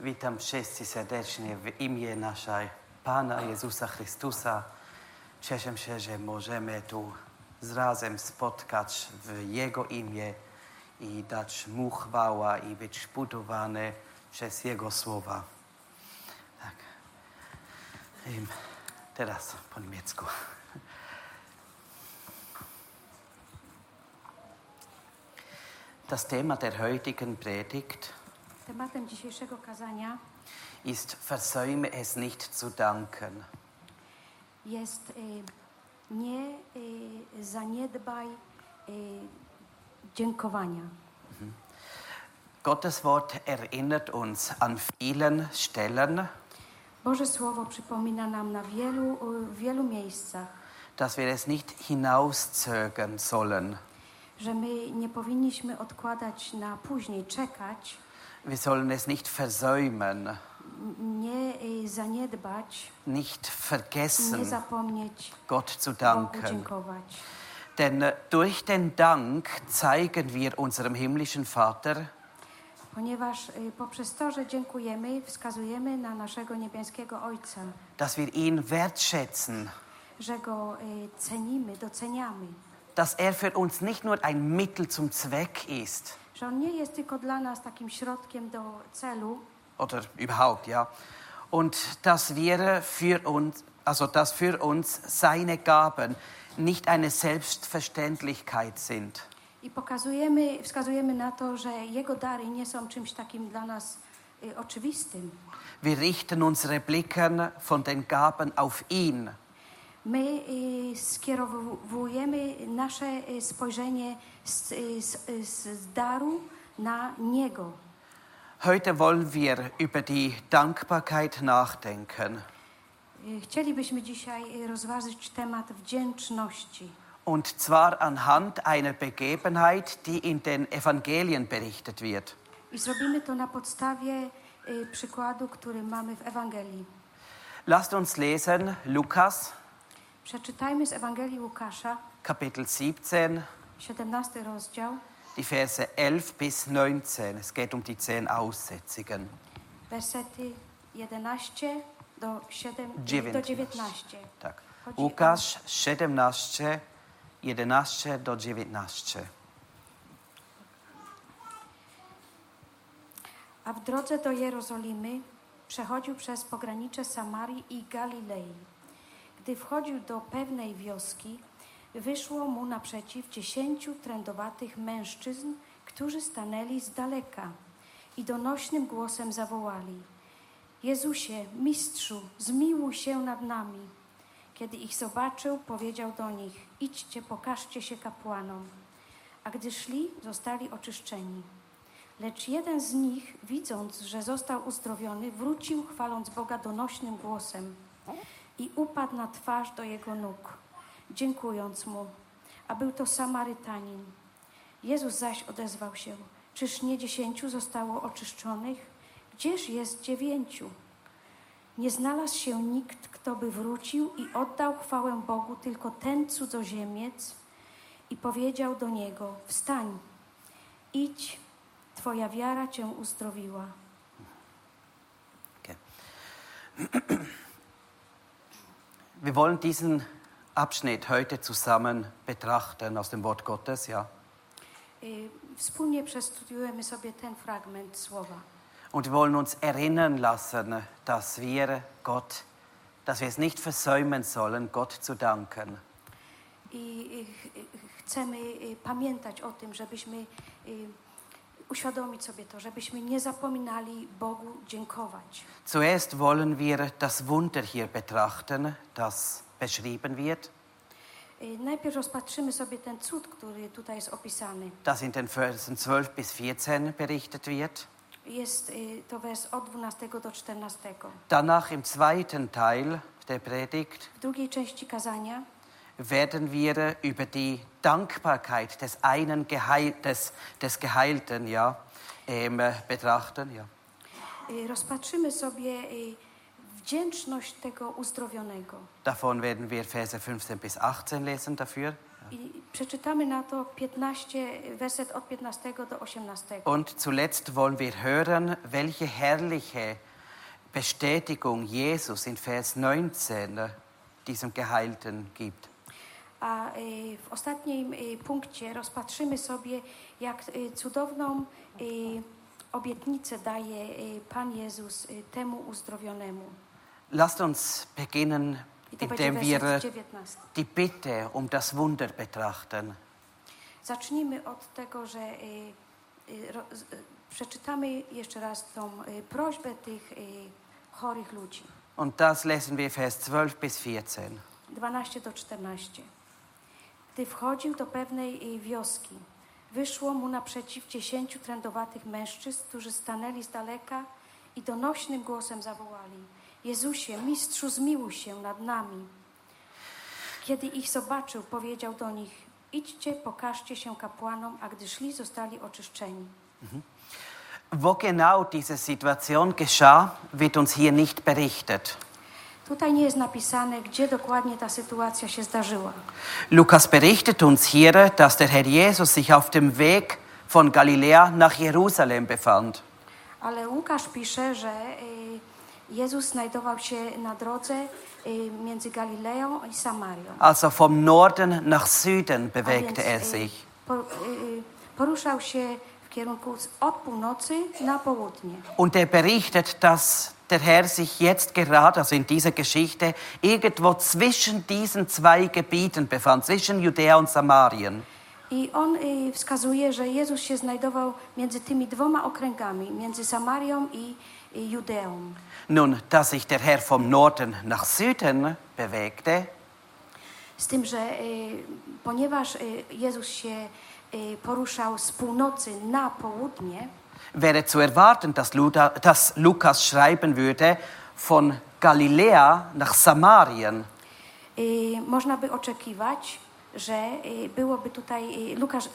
Witam wszyscy serdecznie w imię naszego Pana Jezusa Chrystusa. Cieszę się, że możemy tu razem spotkać w Jego imię i dać Mu chwałę i być budowany przez Jego słowa. Tak. Teraz po niemiecku. Das Thema der heutigen Predigt Tematem dzisiejszego kazania ist Versäume es nicht zu danken. jest nie zaniedbaj dziękowania. Gottes Wort erinnert uns an vielen Stellen, Boże Słowo przypomina nam na wielu miejscach, dass wir es nicht hinauszögern sollen. że my nie powinniśmy odkładać na później, czekać, Wir sollen es nicht versäumen, nie zaniedbać, nicht nie vergessen, zapomnieć Gott zu Bogu danken. dziękować. Denn durch den Dank zeigen wir unserem himmlischen Vater, Ponieważ poprzez to, że dziękujemy, wskazujemy na naszego niebieskiego Ojca, dass wir ihn wertschätzen, że Go cenimy, doceniamy. dass er für uns nicht nur ein Mittel zum Zweck ist, Że On nie jest tylko dla nas takim środkiem do celu, oder überhaupt, ja, und dass wir dass für uns seine Gaben nicht eine Selbstverständlichkeit sind. i wskazujemy na to, że Jego dary nie są czymś takim dla nas oczywistym. Wir richten unsere Blicken von den Gaben auf ihn. My skierowujemy nasze spojrzenie z daru na Niego. Heute wollen wir über die Dankbarkeit nachdenken. Chcielibyśmy dzisiaj rozważyć temat wdzięczności. Und zwar anhand einer Begebenheit, die in den Evangelien berichtet wird. I zrobimy to na podstawie przykładu, który mamy w Ewangelii. Lasst uns lesen Lukas, Przeczytajmy z Ewangelii Łukasza, Kapitel 17, 17 rozdział, die Verse 11 bis 19. Es geht um die 10 Aussetzungen. wersety 11 do 19. Tak. Chodzi Łukasz 17, 11 do 19. A w drodze do Jerozolimy przechodził przez pogranicze Samarii i Galilei. Gdy wchodził do pewnej wioski, wyszło mu naprzeciw 10 trędowatych mężczyzn, którzy stanęli z daleka i donośnym głosem zawołali: Jezusie, Mistrzu, zmiłuj się nad nami. Kiedy ich zobaczył, powiedział do nich: idźcie, pokażcie się kapłanom. A gdy szli, zostali oczyszczeni. Lecz jeden z nich, widząc, że został uzdrowiony, wrócił, chwaląc Boga donośnym głosem i upadł na twarz do Jego nóg, dziękując Mu. A był to Samarytanin. Jezus zaś odezwał się: czyż nie 10 zostało oczyszczonych? Gdzież jest 9? Nie znalazł się nikt, kto by wrócił i oddał chwałę Bogu, tylko ten cudzoziemiec. I powiedział do niego: wstań, idź, twoja wiara cię uzdrowiła. Okay. Wir wollen diesen Abschnitt heute zusammen betrachten aus dem Wort Gottes, ja. Wspólnie przestudiujemy sobie ten fragment słowa. Und wir wollen uns erinnern lassen, dass wir es nicht versäumen sollen, Gott zu danken. I chcemy pamiętać o tym, żebyśmy uświadomić sobie to, żebyśmy nie zapominali Bogu dziękować. Zuerst wollen wir das Wunder hier betrachten, das beschrieben wird. Najpierw rozpatrzymy sobie ten cud, który tutaj jest opisany. Das in den Versen 12 bis 14 berichtet wird. Jest to wers od 12 do 14. Danach im zweiten Teil der Predigt W drugiej części kazania werden wir über die Dankbarkeit des Geheilten betrachten. Ja. rozpatrzymy sobie wdzięczność tego uzdrowionego. Davon werden wir Verse 15 bis 18 lesen dafür. I przeczytamy na to 15, werset od 15 do 18. Und zuletzt wollen wir hören, welche herrliche Bestätigung Jesus in Vers 19 diesem Geheilten gibt. A w ostatnim punkcie rozpatrzymy sobie, jak cudowną obietnicę daje Pan Jezus temu uzdrowionemu. Lasst uns beginnen, I to indem będzie wir werset 19. die Bitte um das Wunder betrachten. Zacznijmy od tego, że przeczytamy jeszcze raz tą prośbę tych chorych ludzi. Und das lesen wir Vers 12 bis 14. 12 do 14. Gdy wchodził do pewnej wioski, wyszło mu naprzeciw 10 trędowatych mężczyzn, którzy stanęli z daleka i donośnym głosem zawołali: Jezusie, Mistrzu, zmiłuj się nad nami. Kiedy ich zobaczył, powiedział do nich: idźcie, pokażcie się kapłanom, a gdy szli, zostali oczyszczeni. Wo genau diese Situation geschah, wird uns hier nicht berichtet. Tutaj nie jest napisane, gdzie dokładnie ta sytuacja się zdarzyła. Lukas berichtet uns hier, dass der Herr Jesus sich auf dem Weg von Galiläa nach Jerusalem befand. Ale Łukasz pisze, że Jezus znajdował się na drodze między Galileą i Samarią. Also vom Norden nach Süden A bewegte więc, er sich. Poruszał się w kierunku od północy na południe. Und er berichtet, dass der Herr sich jetzt gerade, also in dieser Geschichte, irgendwo zwischen diesen zwei Gebieten befand, zwischen Judäa und Samarien. I on wskazuje, że Jezus się znajdował między tymi dwoma okręgami, między Samarią i Judeą. Nun, dass sich der Herr vom Norden nach Süden bewegte, Z tym, że ponieważ Jezus się poruszał z północy na południe, wäre zu erwarten, dass Lukas schreiben würde von Galiläa nach Samarien. można by oczekiwać, że byłoby tutaj,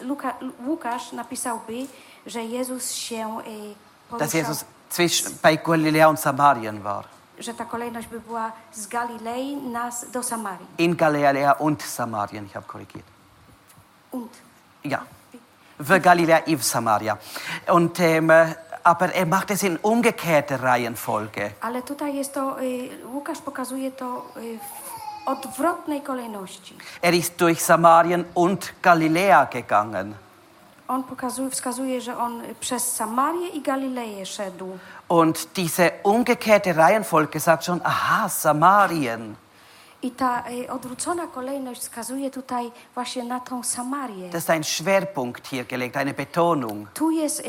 Łukasz napisałby, że Jezus się Dass poruszał, Jesus bei Galiläa und Samarien war. że ta kolejność by była z Galilei do Samarii. In Galiläa und Samarien, ich habe korrigiert. Und. Ja, für Galiläa und Samaria. Und, aber er macht es in umgekehrter Reihenfolge. Ale tutaj jest to, Łukasz pokazuje to w odwrotnej kolejności. Er ist durch Samarien und Galiläa gegangen. On wskazuje, że on przez Samarię i Galileję szedł. Und diese umgekehrte Reihenfolge sagt schon, aha, Samarien. I ta odwrócona kolejność wskazuje tutaj właśnie na tą Samarię. Das ist ein Schwerpunkt hier gelegt, eine Betonung. Tu jest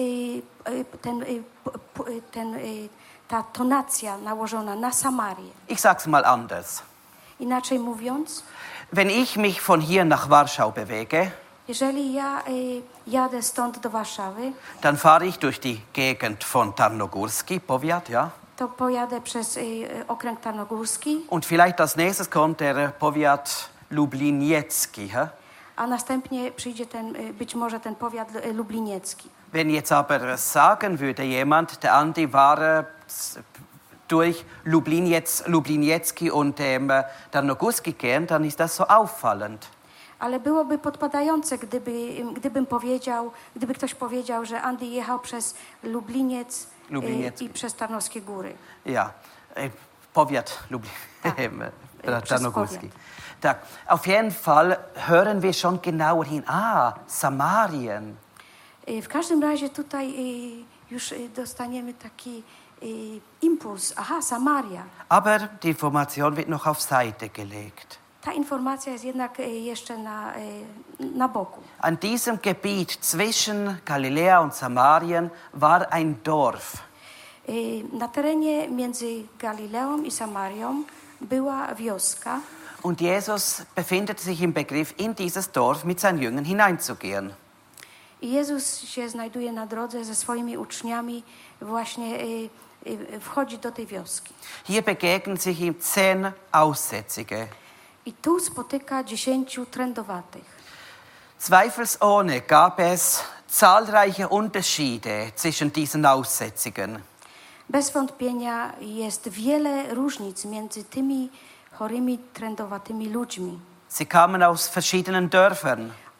ta tonacja nałożona na Samarię. Ich sag's mal anders. Inaczej mówiąc, Wenn ich mich von hier nach Warschau bewege, jeżeli ja jadę stąd do Warszawy, dann fahre ich durch die Gegend von Tarnogórski, Powiat, ja? to pojadę przez okręg Tarnogórski, Und vielleicht als nächstes kommt der Powiat Lubliniecki. He? a następnie przyjdzie być może ten powiat lubliniecki. Wenn jetzt aber sagen würde jemand, der Andi war durch Lubliniecki und Tarnogórski gehen, dann ist das so auffallend. Ale byłoby podpadające, gdyby ktoś powiedział, że Andy jechał przez Lubliniec i przez Tarnowskie Góry. Ja, Powiat Tarnogórski. Tak, auf jeden Fall hören wir schon genauer hin. Ah, Samarien. W każdym razie tutaj już dostaniemy taki impuls. Aha, Samaria. Aber die Information wird noch auf Seite gelegt. Ta informacja jest jednak jeszcze na boku. An diesem Gebiet zwischen Galiläa und Samarien war ein Dorf. Na terenie między Galileą i Samarią była wioska. Und Jesus befindet sich im Begriff, in dieses Dorf mit seinen Jüngern hineinzugehen. I Jezus się znajduje na drodze ze swoimi uczniami, właśnie wchodzi do tej wioski. Hier begegnen sich ihm 10 Aussätzige. I tu spotyka 10 trędowatych. Zweifelsohne gab es zahlreiche Unterschiede zwischen diesen Aussätzigen. Bez wątpienia jest wiele różnic między tymi chorymi, trędowatymi ludźmi. Sie kamen aus verschiedenen Dörfern.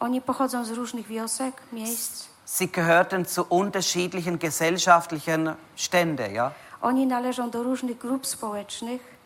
Oni pochodzą z różnych wiosek, miejsc. Sie gehörten zu unterschiedlichen gesellschaftlichen Ständen, ja. Oni należą do różnych grup społecznych.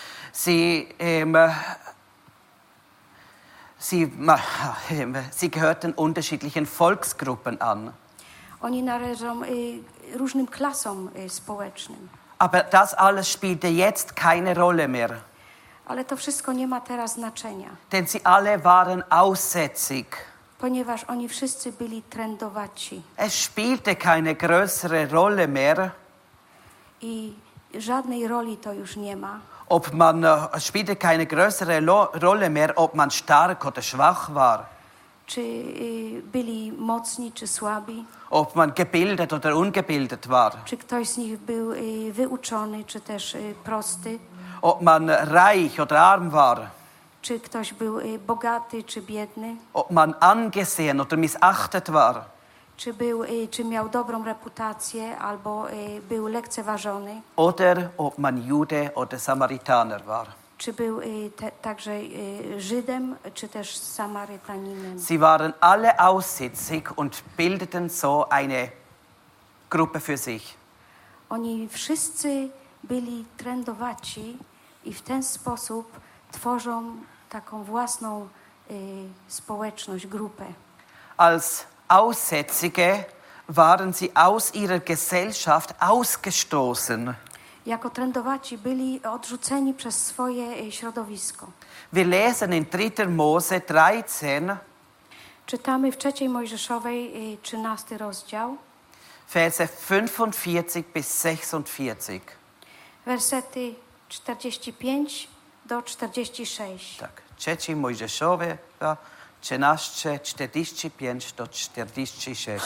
Sie gehörten unterschiedlichen Volksgruppen an. Oni należą różnym klasom społecznym. Aber das alles spielte jetzt keine Rolle mehr. Ale to wszystko nie ma teraz znaczenia, Denn sie alle waren aussätzig. ponieważ oni wszyscy byli trędowaci. Es spielte keine größere Rolle mehr, I żadnej roli to już nie ma. es spielte keine größere Rolle mehr, ob man stark oder schwach war. Czy byli mocni, czy słabi. Ob man gebildet oder ungebildet war. Czy ktoś z nich był wyuczony, czy też prosty. Ob man reich oder arm war. Czy ktoś był bogaty, czy biedny. Ob man angesehen oder missachtet war. Czy miał dobrą reputację, albo był lekceważony. Oder ob man Jude oder Samaritaner war. Czy był także Żydem, czy też Samarytaninem. Sie waren alle aussätzig und bildeten so eine Gruppe für sich. Oni wszyscy byli trędowaci i w ten sposób tworzą taką własną społeczność, grupę. Als Aussätzige waren sie aus ihrer Gesellschaft ausgestoßen. Jako trędowaci byli odrzuceni przez swoje środowisko. Wir lesen in 3. Mose 13, Czytamy w 3 Mojżeszowej 13 rozdział, Verse 45 bis 46. wersety 45 do 46. Tak, 3 Mojżeszowe 13, 45 do 46.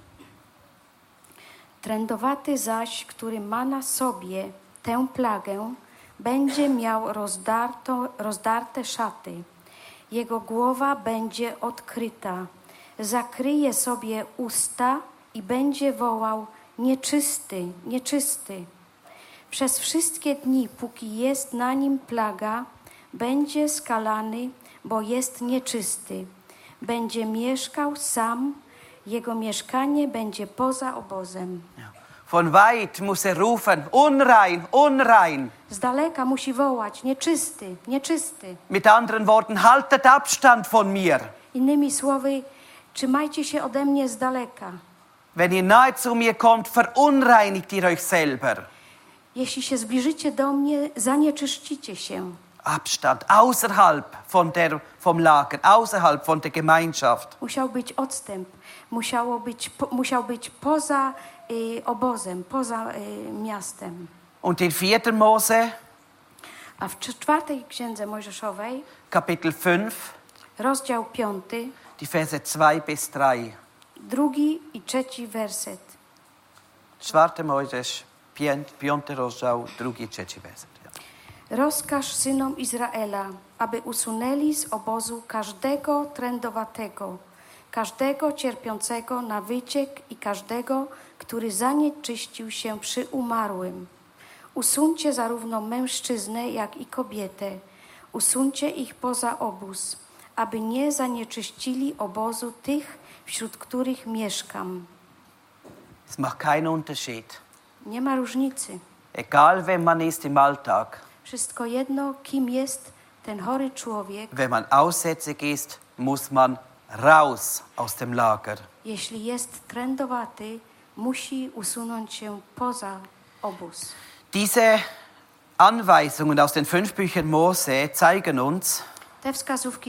Trędowaty zaś, który ma na sobie tę plagę, będzie miał rozdarte szaty. Jego głowa będzie odkryta. Zakryje sobie usta i będzie wołał: nieczysty, nieczysty. Przez wszystkie dni, póki jest na nim plaga, będzie skalany, bo jest nieczysty. Będzie mieszkał sam, jego mieszkanie będzie poza obozem. Von weit muss rufen, unrein, unrein. Z daleka musi wołać: nieczysty, nieczysty. Mit anderen Worten, haltet Abstand von mir. Innymi słowy, trzymajcie się ode mnie z daleka. Wenn ihr nahe zu mir kommt, verunreinigt ihr euch selber. Jeśli się zbliżycie do mnie, zanieczyszcicie się. Abstand, außerhalb vom Lager, außerhalb von der Gemeinschaft. Musiał być odstęp, musiał być poza obozem, poza miastem. Und in 4. Mose, A w 4 Księdze Mojżeszowej, Kapitel 5, rozdział 5, die Verse 2 bis 3. 2 i 3 werset. 4. Mojżesz, 5 rozdział, 2 i 3 werset. Rozkaż synom Izraela, aby usunęli z obozu każdego trędowatego, każdego cierpiącego na wyciek i każdego, który zanieczyścił się przy umarłym. Usuńcie zarówno mężczyznę, jak i kobietę. Usuńcie ich poza obóz, aby nie zanieczyścili obozu tych, wśród których mieszkam. Es macht keinen Unterschied. Nie ma różnicy. Egal, wer man ist im Alltag. Wszystko jedno, kim jest ten chory człowiek. Wenn man aussätzig ist, muss man raus aus dem Lager. Jeśli jest trędowaty, musi usunąć się poza obóz. Diese Anweisungen aus den 5 Büchern Mose zeigen uns, Te wskazówki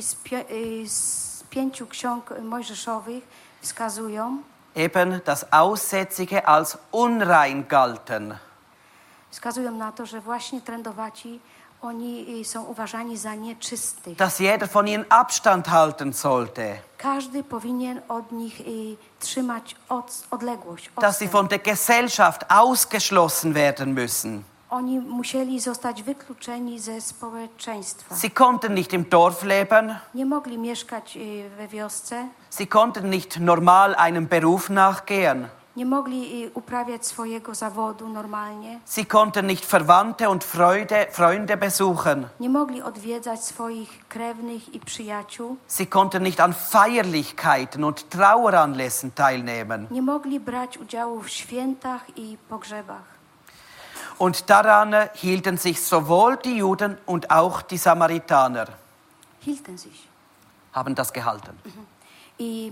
z 5 ksiąg mojżeszowych wskazują, eben, dass Aussätzige als unrein galten. Wskazują na to, że właśnie trędowaci, oni są uważani za nieczystych. Dass jeder von ihnen Abstand halten sollte. Każdy powinien od nich trzymać odległość. Dass sie von der Gesellschaft ausgeschlossen werden müssen. Oni musieli zostać wykluczeni ze społeczeństwa. Sie konnten nicht im Dorf leben. Nie mogli mieszkać we wiosce. Sie konnten nicht normal einem Beruf nachgehen. Nie mogli uprawiać swojego zawodu normalnie. Sie konnten nicht Verwandte und Freunde besuchen. Nie mogli odwiedzać swoich krewnych i przyjaciół. Sie konnten nicht an Feierlichkeiten und Traueranlässen teilnehmen. Nie mogli brać udziału w świętach i pogrzebach. Und daran hielten sich sowohl die Juden und auch die Samaritaner. Hielten sich. Haben das gehalten. I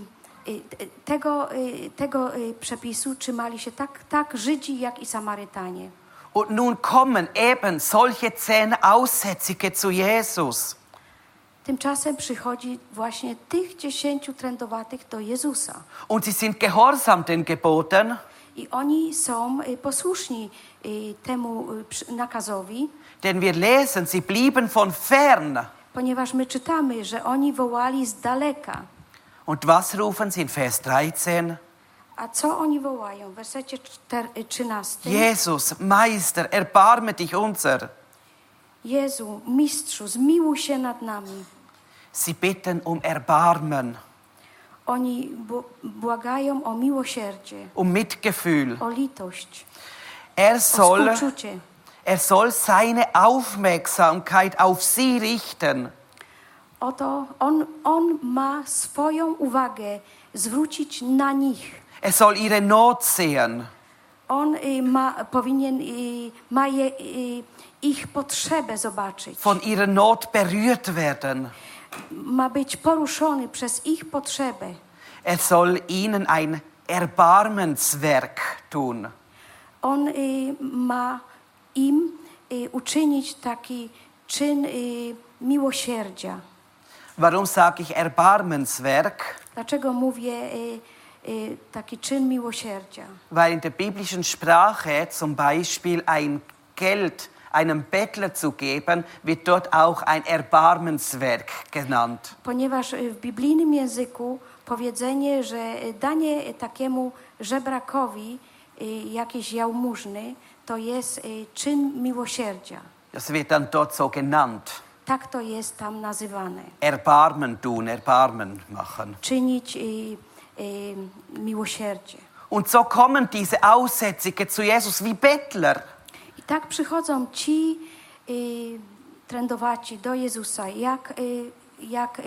tego przepisu trzymali się tak Żydzi, jak i Samarytanie. Und nun kommen eben solche 10 Aussätzige zu Jesus. Tymczasem przychodzi właśnie tych 10 trędowatych do Jezusa. Und sie sind gehorsam den Geboten. I oni są posłuszni temu nakazowi, Denn wir lesen, sie blieben von fern. ponieważ my czytamy, że oni wołali z daleka. Und was rufen sie in Vers 13? A co oni wołają? W wersecie 13. Jesus, Meister, erbarme dich unser. Jezu, Mistrzu, zmiłuj się nad nami. Sie bitten um Erbarmen, Oni błagają o miłosierdzie, um Mitgefühl. o litość, Er o soll współczucie. seine Aufmerksamkeit auf sie richten. Oto on ma swoją uwagę zwrócić na nich. Er soll ihre Not sehen. On ma ich potrzebę zobaczyć. Von ihrer Not berührt werden. Ma być poruszony przez ich potrzebę. Er soll ihnen ein Erbarmenswerk tun. On ma im uczynić taki czyn miłosierdzia. Warum sage ich Erbarmenswerk? Dlaczego mówię taki czyn miłosierdzia? Weil in der biblischen Sprache zum Beispiel ein Geld einem Bettler zu geben, wird dort auch ein Erbarmenswerk genannt. Ponieważ w biblijnym języku powiedzenie, że danie takiemu żebrakowi jakiejś jałmużny, to jest czyn miłosierdzia. Das wird dann dort so genannt. Tak to jest tam nazywane. Erbarmen tun, Erbarmen machen. Czynić miłosierdzie. Und so kommen diese Aussätzige zu Jesus wie Bettler. I tak przychodzą ci trędowaci do Jezusa, jak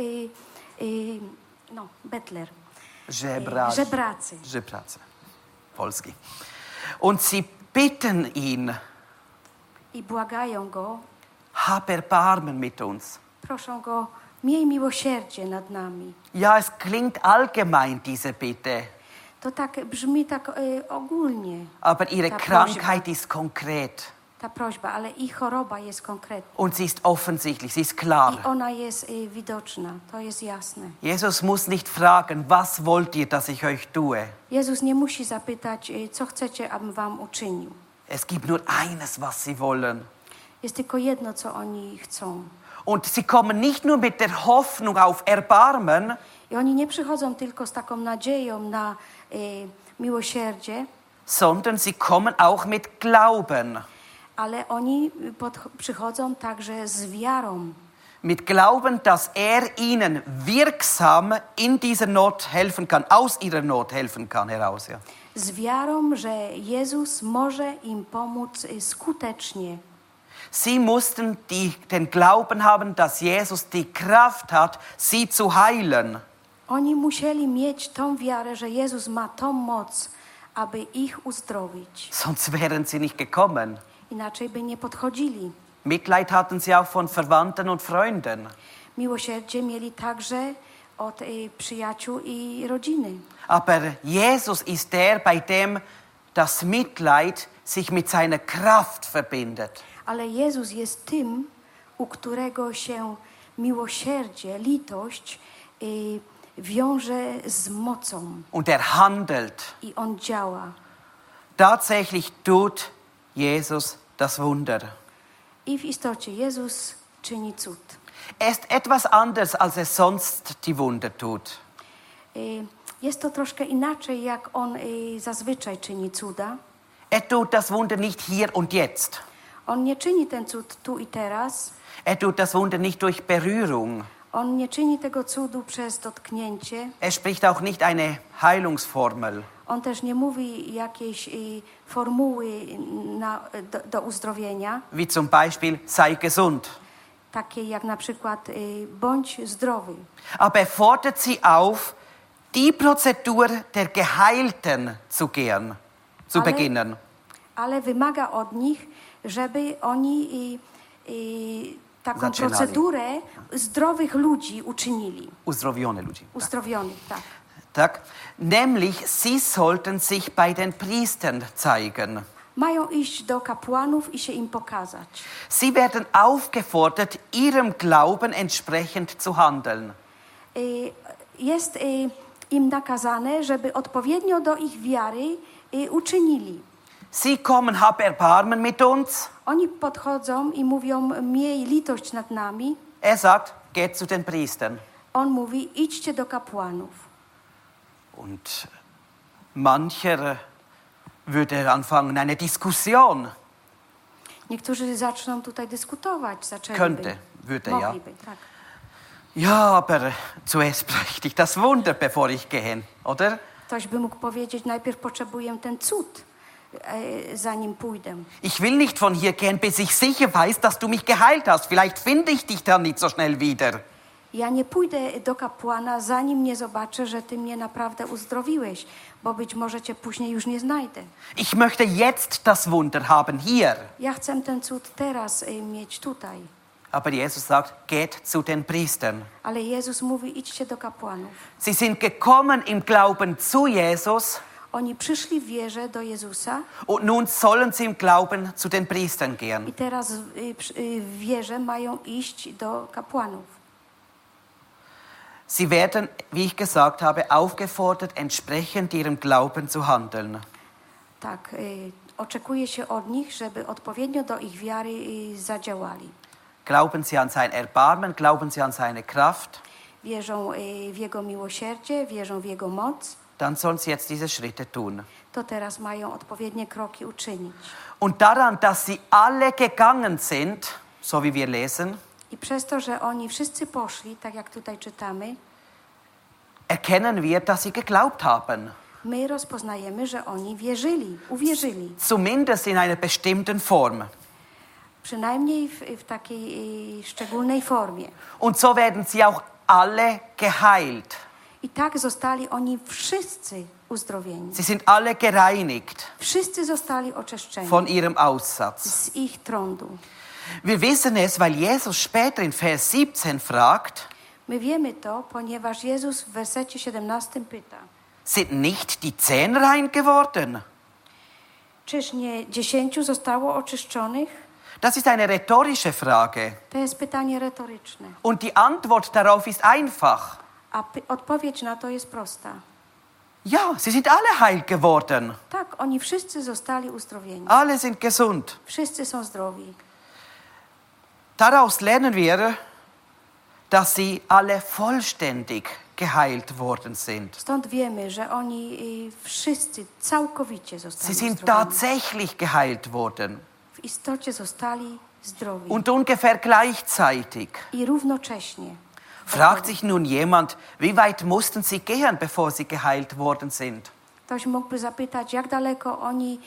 betler. Żebracy. Żebracy. Polski. Und sie bitten ihn, I błagają go, hab Erbarmen mit uns. proszą go, miej miłosierdzie nad nami. Ja, es klingt allgemein, diese Bitte. To tak brzmi tak ogólnie, Aber ihre Ta Krankheit ist konkret. ta prośba, ale ich choroba jest konkretna. Und sie ist offensichtlich, sie ist klar. I ona jest widoczna, to jest jasne. Jesus muss nicht fragen, was wollt ihr, dass ich euch tue? Jezus nie musi zapytać, co chcecie, abym wam uczynił. Es gibt nur eines, was sie wollen. Jest tylko jedno, co oni chcą. Und sie kommen nicht nur mit der Hoffnung auf Erbarmen, I oni nie przychodzą tylko z taką nadzieją na miłosierdzie, sondern sie kommen auch mit Glauben. ale oni przychodzą także z wiarą. Mit Glauben, dass er ihnen wirksam in dieser Not helfen kann, aus ihrer Not helfen kann heraus. Ja. Z wiarą, że Jezus może im pomóc skutecznie. Sie mussten den Glauben haben, dass Jesus die Kraft hat, sie zu heilen. Oni musieli mieć tą wiarę, że Jezus ma tą moc, aby ich uzdrowić. Sonst wären sie nicht gekommen. Inaczej by nie podchodzili. Mitleid hatten sie auch von Verwandten und Freunden. Miłosierdzie mieli także od przyjaciół i rodziny. Aber Jesus ist der, bei dem das Mitleid sich mit seiner Kraft verbindet. Ale Jezus jest tym, u którego się miłosierdzie, litość wiąże z mocą. Und er handelt. I On działa. Tatsächlich tut Jesus das Wunder. I w istocie Jezus czyni cud. Er ist etwas anders, als er sonst die Wunder tut. Jest to troszkę inaczej, jak On zazwyczaj czyni cuda. Er tut das Wunder nicht hier und jetzt. On nie czyni ten cud tu i teraz. Er tut das Wunder nicht durch Berührung. On nie czyni tego cudu przez dotknięcie. Er spricht auch nicht eine Heilungsformel. On też nie mówi jakiejś formuły do uzdrowienia, Wie zum Beispiel, sei gesund. takiej jak na przykład bądź zdrowy. Aber er fordert sie auf, die Prozedur der Geheilten zu gehen, zu beginnen. Ale wymaga od nich, żeby oni taką Zaczynali. procedurę zdrowych ludzi uczynili. Uzdrowione ludzi. Uzdrowionych, tak. Tak? Nämlich, sie sollten sich bei den Priestern zeigen. Mają iść do kapłanów i się im pokazać. Sie werden aufgefordert, ihrem Glauben entsprechend zu handeln. Jest im nakazane, żeby odpowiednio do ich wiary uczynili. Sie kommen, hab Erbarmen mit uns. Oni podchodzą i mówią, miej litość nad nami. Er sagt, geht zu den Priestern. On mówi, idźcie do kapłanów. Und mancher würde anfangen, eine Diskussion. Niektórzy zaczną tutaj dyskutować. Könnte, würde, ja. Mogliby, tak. Ja, aber zuerst bräuchte ich das Wunder, bevor ich gehe, oder? Ktoś by mógł powiedzieć, najpierw potrzebuję ten cud, zanim pójdę. Ich will nicht von hier gehen, bis ich sicher weiß, dass du mich geheilt hast. Vielleicht finde ich dich dann nicht so schnell wieder. Ja nie pójdę do kapłana, zanim nie zobaczę, że ty mnie naprawdę uzdrowiłeś, bo być może cię później już nie znajdę. Ich möchte jetzt das Wunder haben, hier. Ja chcę ten cud teraz mieć tutaj. Aber Jesus sagt, geht zu den Priestern. Ale Jezus mówi, idźcie do kapłanów. Sie sind gekommen im Glauben zu Jesus Oni przyszli w wierze do Jezusa und nun sollen sie im Glauben zu den Priestern gehen. i teraz w wierze mają iść do kapłanów. Sie werden, wie ich gesagt habe, aufgefordert, entsprechend ihrem Glauben zu handeln. Tak, oczekuje się od nich, żeby odpowiednio do ich wiary zadziałali. Glauben sie an sein Erbarmen, glauben sie an seine Kraft, Wierzą w Jego miłosierdzie, wierzą w Jego moc, dann sollen sie jetzt diese Schritte tun. to teraz mają odpowiednie kroki uczynić. Und daran, dass sie alle gegangen sind, so wie wir lesen, I przez to, że oni wszyscy poszli, tak jak tutaj czytamy, erkennen wir, dass sie geglaubt haben. my rozpoznajemy, że oni uwierzyli. Zumindest in einer bestimmten Form. Przynajmniej w takiej szczególnej formie. Und so werden sie auch alle geheilt. I tak zostali oni wszyscy uzdrowieni. Sie sind alle gereinigt Wszyscy zostali oczyszczeni von ihrem Aussatz. z ich trądu. Wir wissen es, weil Jesus später in Vers 17 fragt, My wiemy to, ponieważ Jezus w wersecie 17 pyta, sind nicht die 10 rein geworden? czyż nie 10 zostało oczyszczonych? Das ist eine rhetorische Frage. To jest pytanie retoryczne. Und die Antwort darauf ist einfach. A odpowiedź na to jest prosta. Ja, sie sind alle heil geworden. Tak, oni wszyscy zostali uzdrowieni. Alle sind gesund. Wszyscy są zdrowi. Daraus lernen wir, dass sie alle vollständig geheilt worden sind. Stąd wiemy, że oni wszyscy całkowicie Sie zostali sind uzdrowieni. tatsächlich geheilt worden. W istocie zostali zdrowi. Und ungefähr gleichzeitig. I równocześnie. Fragt sich nun jemand, wie weit mussten sie gehen, bevor sie geheilt worden sind? Ktoś mógłby zapytać, jak daleko oni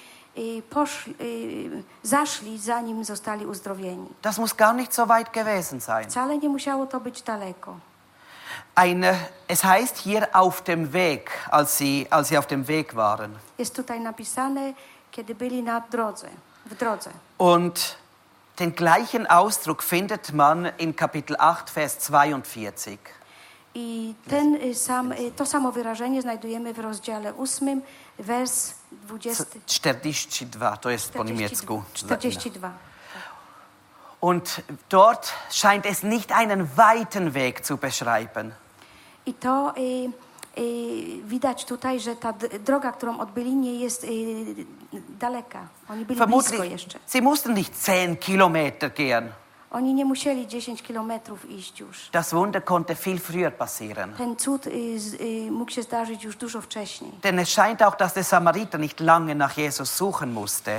zaszli, zanim zostali uzdrowieni. Das muss gar nicht so weit gewesen sein. Wcale nie musiało to być daleko. Es heißt hier auf dem Weg, als sie auf dem Weg waren. Jest tutaj napisane, kiedy byli w drodze. Und den gleichen Ausdruck findet man in Kapitel 8, Vers 42. I to samo wyrażenie znajdujemy w rozdziale 8, wers 42, to jest po niemiecku. 42. Und dort scheint es nicht einen weiten Weg zu beschreiben. I to widać tutaj, że ta droga, którą odbyli, nie jest daleka. Oni byli blisko jeszcze. Sie mussten nicht 10 Kilometer gehen. Oni nie musieli 10 kilometrów iść już. Das Wunder konnte viel früher passieren. Ten cud mógł się zdarzyć już dużo wcześniej. Denn es scheint auch, dass der Samariter nicht lange nach Jesus suchen musste.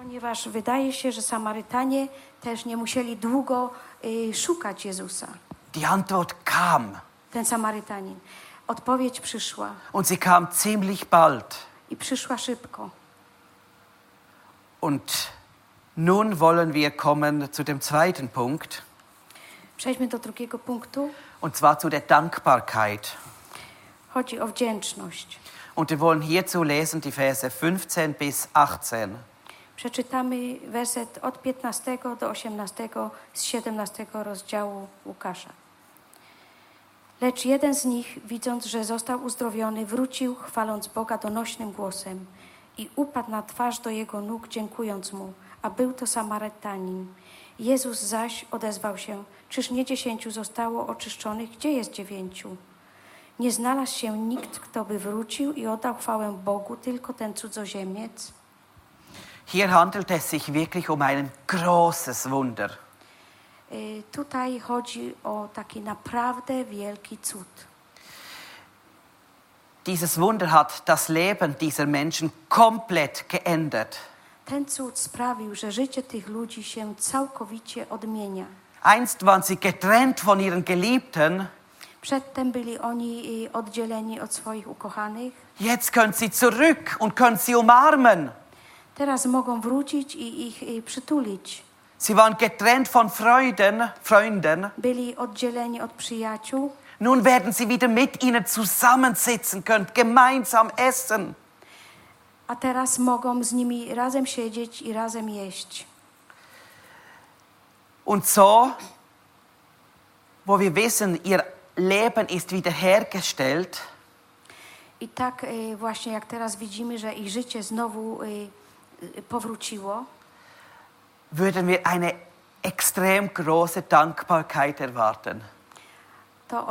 Ponieważ wydaje się, że Samarytanie też nie musieli długo szukać Jezusa. Die Antwort kam. ten Samarytanin. Odpowiedź przyszła Und sie kam ziemlich bald. i przyszła szybko. Und nun wollen wir kommen zu dem zweiten Punkt. Przejdźmy do drugiego punktu. Und zwar zu der Dankbarkeit. Chodzi o wdzięczność. Und wir wollen hierzu lesen die Verse 15 bis 18. Przeczytamy werset od 15 do 18 z 17 rozdziału Łukasza. Lecz jeden z nich, widząc, że został uzdrowiony, wrócił, chwaląc Boga donośnym głosem i upadł na twarz do jego nóg, dziękując mu, a był to Samarytanin. Jezus zaś odezwał się: czyż nie 10 zostało oczyszczonych? Gdzie jest 9? Nie znalazł się nikt, kto by wrócił i oddał chwałę Bogu, tylko ten cudzoziemiec. Hier handelt es sich wirklich um ein großes Wunder. Tutaj chodzi o taki naprawdę wielki cud. Dieses Wunder hat das Leben dieser Menschen komplett geändert. Ten cud sprawił, że życie tych ludzi się całkowicie odmienia. Einst waren sie getrennt von ihren Geliebten. Przedtem byli oni oddzieleni od swoich ukochanych. Jetzt können sie zurück und können sie umarmen. Teraz mogą wrócić i ich przytulić. Sie waren getrennt von Freunden. Byli oddzieleni od przyjaciół. Nun werden sie wieder mit ihnen zusammensitzen können, gemeinsam essen. A teraz mogą z nimi razem siedzieć i razem jeść. Und so, wo wir wissen, ihr Leben ist wiederhergestellt, I tak właśnie jak teraz widzimy, że ich życie znowu powróciło, würden wir eine extrem große Dankbarkeit erwarten. to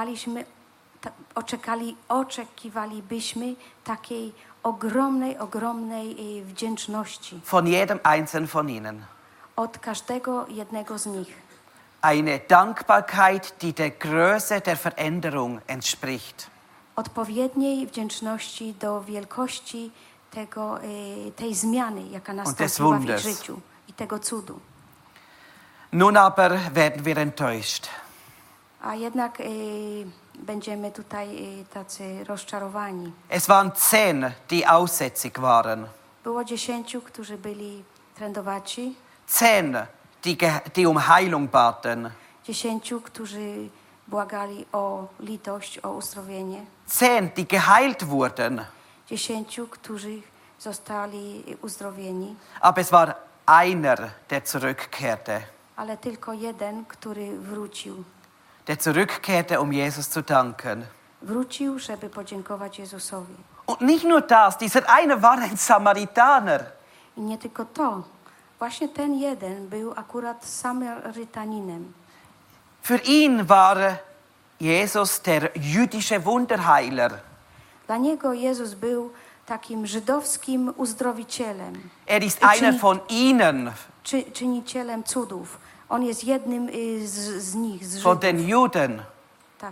oczekiwalibyśmy takiej ogromnej wdzięczności Von jedem Einzelnen von ihnen. od każdego jednego z nich. Eine Dankbarkeit, die der Größe der Veränderung entspricht. Odpowiedniej wdzięczności do wielkości tej zmiany, jaka nastąpiła w ich życiu i tego cudu. Nun aber werden wir enttäuscht. A jednak będziemy tutaj tacy rozczarowani. Es waren 10, die aussätzig waren. Było 10, którzy byli trędowaci, 10, die um Heilung baten. 10, którzy błagali o litość, o uzdrowienie, 10, die geheilt wurden. 10, którzy zostali uzdrowieni, Aber es war einer, der zurückkehrte. ale tylko jeden, który wrócił. Der zurückkehrte, um Jesus zu danken. Wrócił, żeby podziękować Jezusowi. Und nicht nur das, dieser eine war ein Samaritaner. I nie tylko to. Właśnie ten jeden był akurat Samarytaninem. Für ihn war Jesus der jüdische Wunderheiler. Dla niego Jezus był takim żydowskim uzdrowicielem. Er ist einer von ihnen, Czynicielem cudów. On jest jednym z nich, z von Żydów. den Juden. Tak.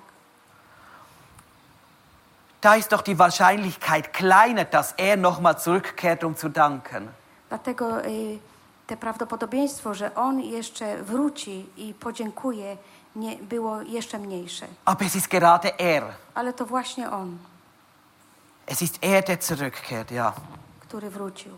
Da ist doch die Wahrscheinlichkeit kleiner, dass er nochmal zurückkehrt, um zu danken. Dlatego te prawdopodobieństwo, że on jeszcze wróci i podziękuje, było jeszcze mniejsze. Aber es ist gerade er. Ale to właśnie on, Es ist er, der zurückkehrt, ja. który wrócił.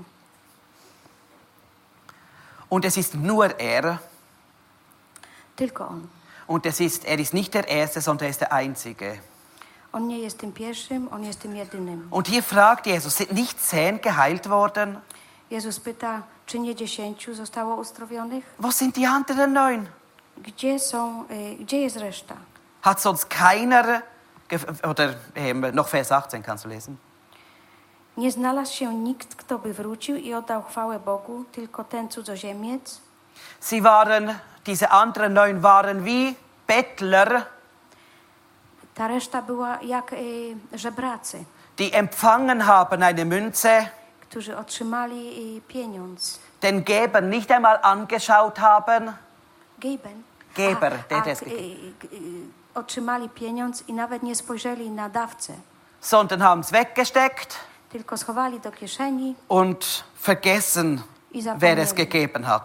Und es ist nur er. Tylko on. Und er ist nicht der Erste, sondern er ist der Einzige. On nie jest tym pierwszym, on jest tym jedynym. Und hier fragt Jesus, sind nicht 10 geheilt worden? Jezus pyta, czy nie 10 zostało uzdrowionych? Wo sind die anderen 9? Gdzie jest reszta? Hat sonst keiner, oder noch Vers 18 kannst du lesen. Nie znalazł się nikt, kto by wrócił i oddał chwałę Bogu, tylko ten cudzoziemiec. Sie waren, diese anderen 9 waren wie Bettler, Ta reszta była jak żebracy, die empfangen haben eine Münze, którzy otrzymali pieniądz. den Geber nicht einmal angeschaut haben. Geber, otrzymali pieniądz i nawet nie spojrzeli na dawcę, sondern haben es weggesteckt tylko schowali do kieszeni und vergessen, i wer es zapomnieli. gegeben hat.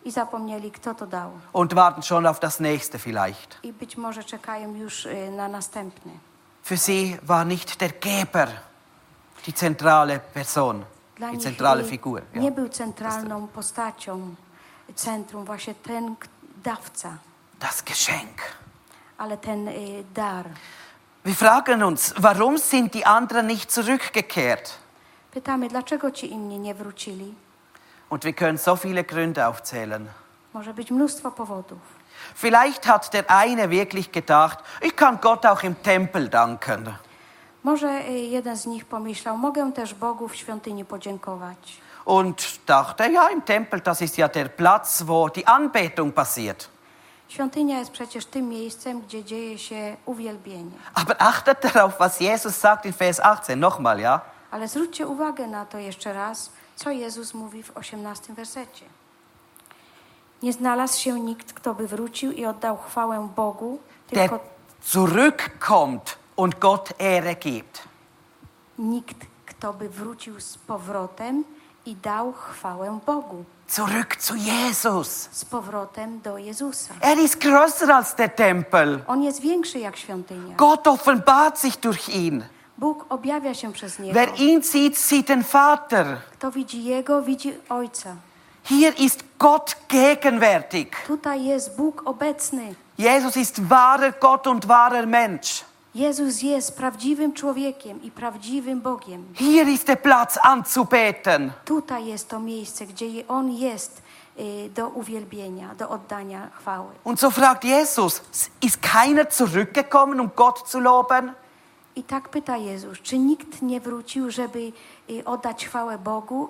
I zapomnieli, kto to dał. und warten schon auf das nächste vielleicht. I być może czekają już na następny. Für sie war nicht der Geber die zentrale Person, Dla die nich zentrale Figur. Ja. nie był centralną postacią, centrum, właśnie ten dawca, Das Geschenk. ale ten dar. Wir fragen uns, warum sind die anderen nicht zurückgekehrt? Pytamy, dlaczego ci inni nie wrócili? Und wir können so viele Gründe aufzählen. Może być mnóstwo powodów. Vielleicht hat der eine wirklich gedacht, ich kann Gott auch im Tempel danken. Może jeden z nich pomyślał, mogę też Bogu w świątyni podziękować. Und dachte, ja, im Tempel, das ist ja der Platz, wo die Anbetung passiert. Świątynia jest przecież tym miejscem, gdzie dzieje się uwielbienie. Aber achtet darauf, was Jesus sagt in Vers 18, nochmal, ja? Ale zwróćcie uwagę na to jeszcze raz, co Jezus mówi w 18 wersecie. Nie znalazł się nikt, kto by wrócił i oddał chwałę Bogu, Der tylko zurückkommt und Gott Ehre gibt. nikt, kto by wrócił z powrotem i dał chwałę Bogu. Zurück zu Jesus. Z powrotem do Jezusa. Er ist größer als der Tempel. On jest większy jak świątynia. Gott offenbart sich durch ihn. Bóg objawia się przez Niego. Wer ihn sieht, sieht den Vater. Kto widzi Jego, widzi Ojca. Hier ist Gott gegenwärtig. Tutaj jest Bóg obecny. Jesus ist wahrer Gott und wahrer Mensch. Jezus jest prawdziwym człowiekiem i prawdziwym Bogiem. Hier ist der Platz anzubeten. Tutaj jest to miejsce, gdzie On jest do uwielbienia, do oddania chwały. Und so fragt Jesus, ist keiner zurückgekommen, um Gott zu loben? I tak pyta Jezus, czy nikt nie wrócił, żeby oddać chwałę Bogu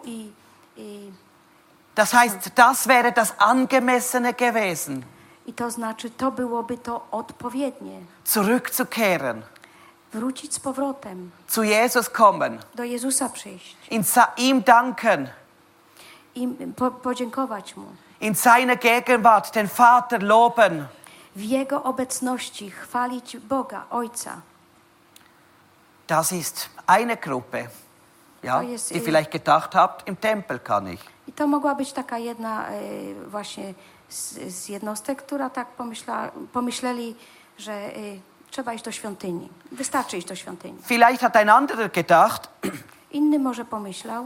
Das heißt, das wäre das Angemessene gewesen, i to znaczy, to byłoby to odpowiednie. zurückzukehren, Wrócić z powrotem, zu Jesus kommen, do Jezusa przyjść ihm danken, i podziękować Mu. in seiner Gegenwart den Vater loben. W Jego obecności chwalić Boga, Ojca. Das ist eine Gruppe, ja, To jest, die vielleicht gedacht habt, im Tempel kann ich. I to mogła być taka jedna właśnie z jednostek, która tak pomyśleli, że trzeba iść do świątyni. Wystarczy iść do świątyni. Vielleicht hat ein anderer gedacht, Inny może pomyślał,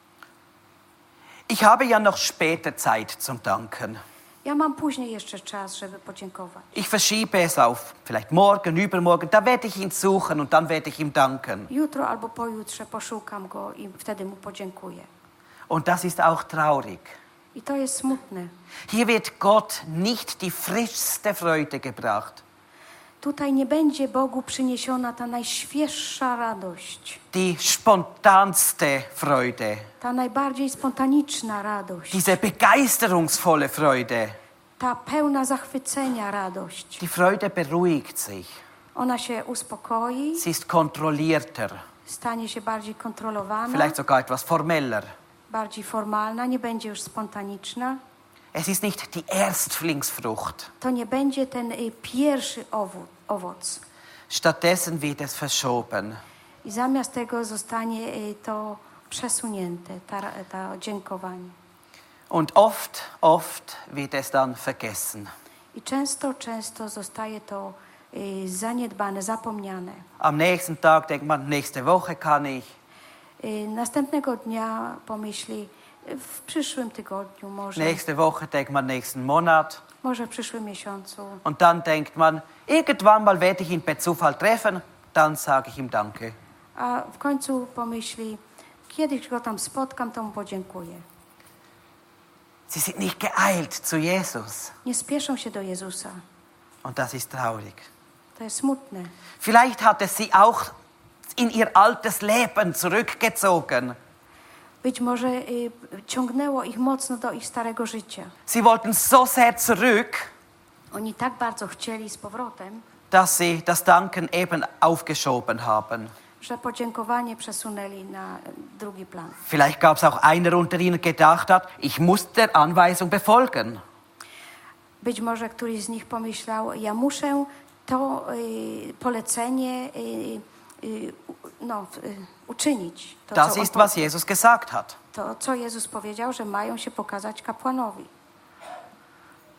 ich habe ja noch später Zeit zum Danken. ja mam później jeszcze czas, żeby podziękować. Ich verschiebe es auf vielleicht morgen, übermorgen, da werde ich ihn suchen und dann werde ich ihm danken. Jutro albo pojutrze poszukam Go i wtedy Mu podziękuję. Und das ist auch traurig. I to jest smutne. Hier wird Gott nicht die frischste Freude gebracht, Tutaj nie będzie Bogu przyniesiona ta najświeższa radość, die spontanste Freude, ta najbardziej spontaniczna radość, diese begeisterungsvolle Freude. ta pełna zachwycenia radość. Die Freude beruhigt sich. Ona się uspokoi, Sie ist kontrollierter, stanie się bardziej kontrolowana, vielleicht sogar etwas formeller. bardziej formalna, nie będzie już spontaniczna. Es ist nicht die Erstlingsfrucht. To nie będzie ten pierwszy owoc. Stattdessen wird es verschoben. I zamiast tego zostanie to przesunięte, to dziękowanie. Und oft wird es dann vergessen. I często zostaje to zaniedbane, zapomniane. Am nächsten Tag denkt man, nächste Woche kann ich. Następnego dnia pomyśli, w przyszłym tygodniu Nächste Woche denkt man nächsten Monat. może w przyszłym miesiącu. Und dann denkt man, irgendwann mal werde ich ihn per Zufall treffen, dann sage ich ihm Danke. A w końcu pomyśli, kiedyś go tam spotkam, to mu podziękuję. Sie sind nicht geeilt zu Jesus. Nie spieszą się do Jezusa. Und das ist traurig. To jest smutne. Vielleicht hat es sie auch in ihr altes Leben zurückgezogen. Być może ciągnęło ich mocno do ich starego życia. Sie wollten so sehr zurück, Oni tak bardzo chcieli z powrotem, dass sie das Danken eben aufgeschoben haben. że podziękowanie przesunęli na drugi plan. Vielleicht gab es auch einer unter ihnen gedacht hat, ich muss der Anweisung befolgen. Być może któryś z nich pomyślał, ja muszę to polecenie uczynić. To, Das co ist, on was Jesus gesagt hat. to, co Jezus powiedział, że mają się pokazać kapłanowi.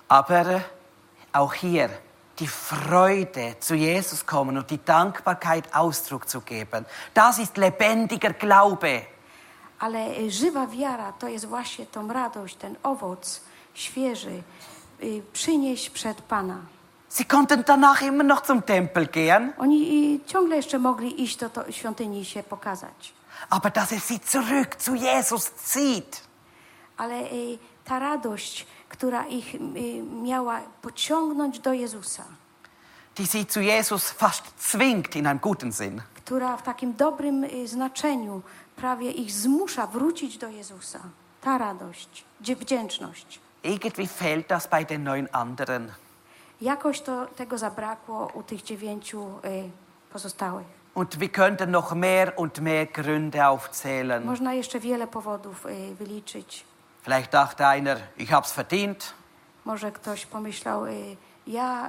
Aber auch hier die Freude zu Jesus kommen und die Dankbarkeit Ausdruck zu geben. Das ist lebendiger Glaube. Ale żywa wiara to jest właśnie tą radość, ten owoc świeży przynieść przed Pana. Sie konnten danach immer noch zum Tempel gehen, Oni ciągle jeszcze mogli iść do świątyni i się pokazać. aber dass es sie zurück zu Jesus zieht. Ale ta radość, która ich miała pociągnąć do Jezusa, Die sie zu Jesus fast zwingt in einem guten Sinn. która w takim dobrym znaczeniu prawie ich zmusza wrócić do Jezusa. Ta radość, wdzięczność. Irgendwie fehlt das bei den 9 anderen. Jakoś tego zabrakło u tych 9 pozostałych. Und wir könnten noch mehr und mehr Gründe aufzählen. Można jeszcze wiele powodów wyliczyć. Vielleicht dachte einer, ich hab's verdient. Może ktoś pomyślał, ja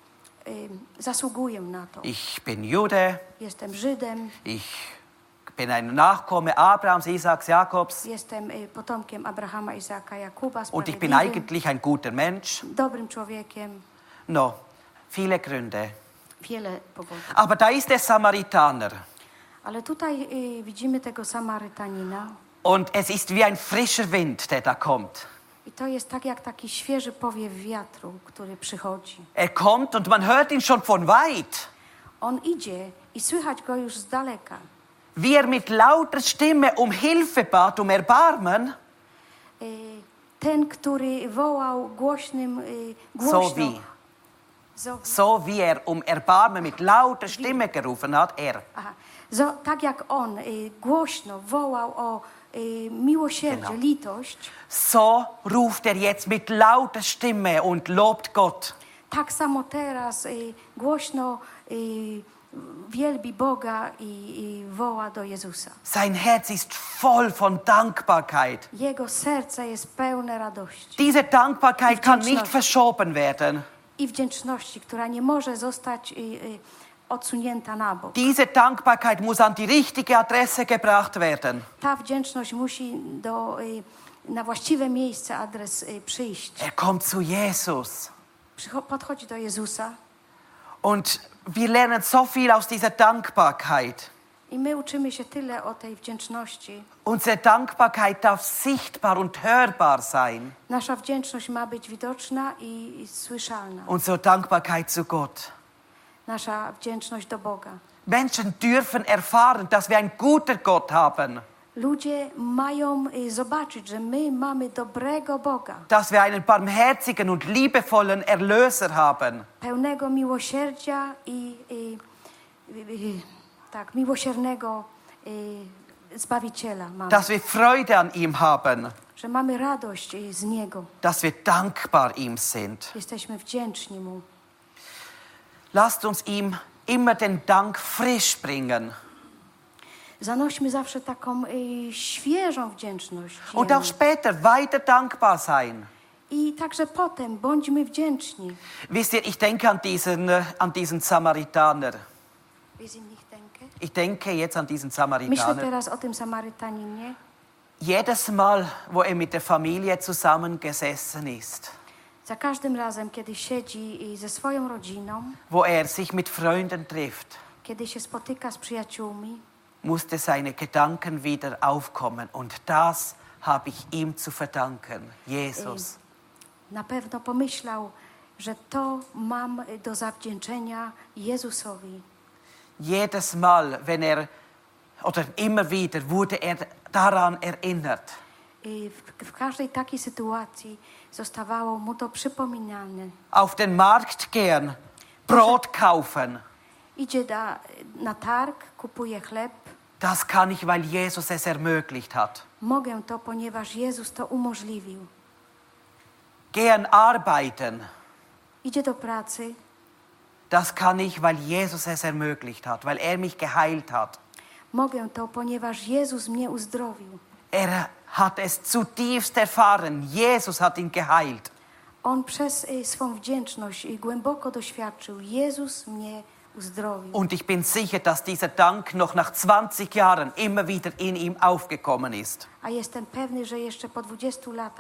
zasługuję na to. Ich bin Jude. Jestem Żydem, Ich bin ein Nachkomme Abrahams, Isaaks, Jakobs. jestem potomkiem Abrahama, Izaaka, Jakuba, Und ich bin sprawiedliwym, eigentlich ein guter Mensch. dobrym człowiekiem. No, viele Gründe. Wiele powodów. Aber da ist der Samaritaner. Ale tutaj widzimy tego Samarytanina Und es ist wie ein frischer Wind, der da kommt. i to jest tak jak taki świeży powiew wiatru, który przychodzi. Er kommt und man hört ihn schon von weit. On idzie i słychać go już z daleka. Wie er mit lauter Stimme um Hilfe bat, um Erbarmen. Ten, który wołał głośnym, So głośno. wie. So, So wie er um Erbarmen mit lauter Stimme gerufen hat, er. aha. Tak jak on głośno wołał o miłosierdzie, Genau. litość, So ruft er jetzt mit lauter Stimme und lobt Gott. tak samo teraz głośno wielbi Boga i woła do Jezusa. Sein Herz ist voll von Dankbarkeit. Jego serce jest pełne radości Diese Dankbarkeit kann nicht Wdzięczność. verschoben werden. i wdzięczności, która nie może zostać odsunięta na bok. Diese Dankbarkeit muss an die richtige Adresse gebracht werden. Ta wdzięczność musi na właściwe miejsce, adres przyjść. Er kommt zu Jesus. Podchodzi do Jezusa Und wir lernen so viel aus dieser Dankbarkeit. i my uczymy się tyle o tej wdzięczności. Unsere Dankbarkeit darf sichtbar und hörbar sein. Nasza wdzięczność ma być widoczna i słyszalna. Unsere Dankbarkeit zu Gott. Nasza wdzięczność do Boga. Menschen dürfen erfahren, dass wir einen guten Gott haben. Ludzie mają zobaczyć, że my mamy dobrego Boga, Dass wir einen barmherzigen und liebevollen Erlöser haben. pełnego miłosierdzia tak, miłosiernego Zbawiciela mamy. Dass wir Freude an ihm haben. Że mamy radość z Niego. Dass wir dankbar ihm sind. Jesteśmy wdzięczni Mu. Lasst uns ihm immer den Dank frisch bringen. Zanośmy zawsze taką świeżą wdzięczność. Und auch später weiter dankbar sein. I także potem bądźmy wdzięczni. Wisst ihr, ich denke an diesen Samaritaner. Ich denke jetzt an diesen Myślę Samaritaner. teraz o tym Samarytaninie. Jedes Mal, wo er mit der Familie zusammengesessen ist, Za każdym razem, kiedy siedzi ze swoją rodziną, wo er sich mit Freunden trifft, kiedy się spotyka z przyjaciółmi, musste seine Gedanken wieder aufkommen. Und das habe ich ihm zu verdanken, Jesus. na pewno pomyślał, że to mam do zawdzięczenia Jezusowi. Jedes Mal, oder immer wieder, wurde er daran erinnert. W każdej takiej sytuacji zostawało mu to przypominane. Auf den Markt gehen, Brot kaufen. Idzie na targ, kupuje chleb. Das kann ich, weil Jesus es ermöglicht hat. Mogę to, ponieważ Jezus to umożliwił. Gehen arbeiten. Idzie do pracy. Das kann ich, weil Jesus es ermöglicht hat, weil er mich geheilt hat. Mogę to, ponieważ Jezus mnie uzdrowił. Er hat es zutiefst erfahren. Jesus hat ihn geheilt. On przez swą wdzięczność głęboko doświadczył. Jezus mnie uzdrowił. Und ich bin sicher, dass dieser Dank noch nach 20 Jahren immer wieder in ihm aufgekommen ist. A jestem pewny, że jeszcze po 20 latach